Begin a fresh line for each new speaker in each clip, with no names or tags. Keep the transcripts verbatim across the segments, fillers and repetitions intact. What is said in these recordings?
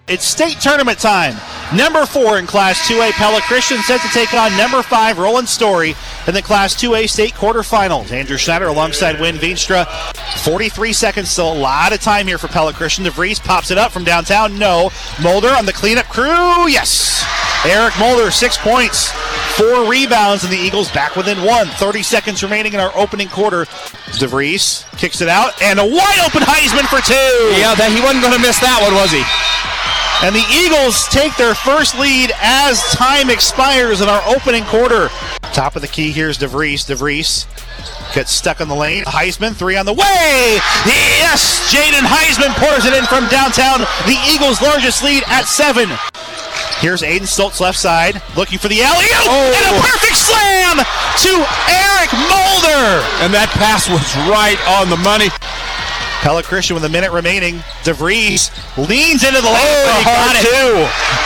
It's state tournament time. Number four in Class two A, Pella Christian, set to take on number five, Roland Story, in the Class two A state quarterfinals. Andrew Schneider alongside Wynn Veenstra. forty-three seconds, still a lot of time here for Pella Christian. DeVries pops it up from downtown. No. Mulder on the cleanup crew. Yes. Eric Mulder, six points, four rebounds, and the Eagles back within one. thirty seconds remaining in our opening quarter. DeVries kicks it out, and a wide open Heisman for two.
Yeah, that, he wasn't going to miss that one, was he?
And the Eagles take their first lead as time expires in our opening quarter. Top of the key, here's DeVries. DeVries gets stuck on the lane. Heisman, three on the way. Yes, Jaden Heisman pours it in from downtown. The Eagles' largest lead at seven. Here's Aiden Stoltz left side, looking for the alley-oop, oh. and a perfect slam to Eric Mulder.
And that pass was right on the money.
Pella Christian with a minute remaining. DeVries leans into the lane.
Oh,
he got it.
Too.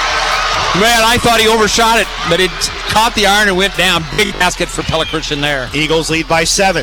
Man, I thought he overshot it, but it caught the iron and went down. Big basket for Pella Christian there.
Eagles lead by seven.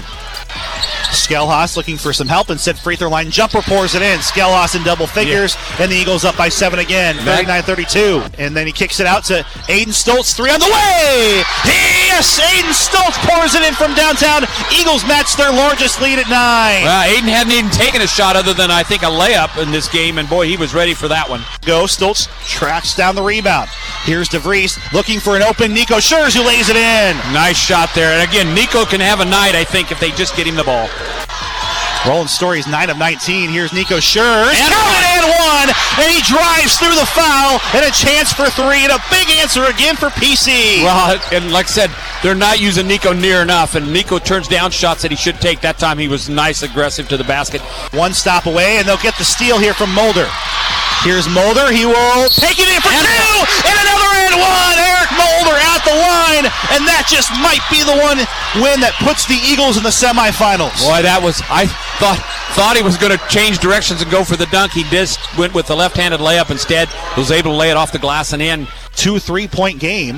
Skelhaus looking for some help, and said free throw line jumper pours it in. Skelhaus in double figures, yeah. and the Eagles up by seven again, thirty-nine thirty-two. And then he kicks it out to Aiden Stoltz, three on the way! Yes, Aiden Stoltz pours it in from downtown. Eagles match their largest lead at nine.
Well, Aiden hadn't even taken a shot other than, I think, a layup in this game, and boy, he was ready for that one.
Go, Stoltz tracks down the rebound. Here's DeVries looking for an open Nico Schurz, who lays it in.
Nice shot there. And again, Nico can have a night, I think, if they just get him the ball.
Roland Story's nine of nineteen. Here's Nico Schurz. And one and one. And he drives through the foul. And a chance for three. And a big answer again for P C.
Well, and like I said, they're not using Nico near enough. And Nico turns down shots that he should take. That time he was nice, aggressive to the basket.
One stop away, and they'll get the steal here from Mulder. Here's Mulder. He will take it in for and two. And another and one. Eric Mulder at the line. And that just might be the one win that puts the Eagles in the semifinals.
Boy, that was, I thought thought he was going to change directions and go for the dunk. He just went with the left-handed layup instead. Was able to lay it off the glass and in.
Two three-point game.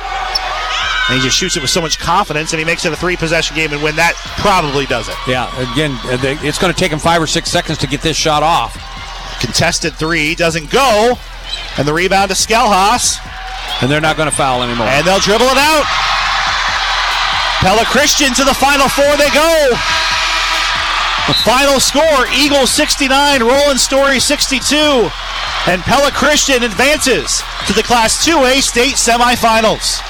And he just shoots it with so much confidence, and he makes it a three-possession game, and when that probably does it.
Yeah, again, it's going to take him five or six seconds to get this shot off.
Contested three, doesn't go, and the rebound to Skelhaus.
And they're not going to foul anymore.
And they'll dribble it out. Pella Christian to the Final Four they go. The final score, Eagles sixty-nine, Roland Story sixty-two. And Pella Christian advances to the Class two A state semifinals.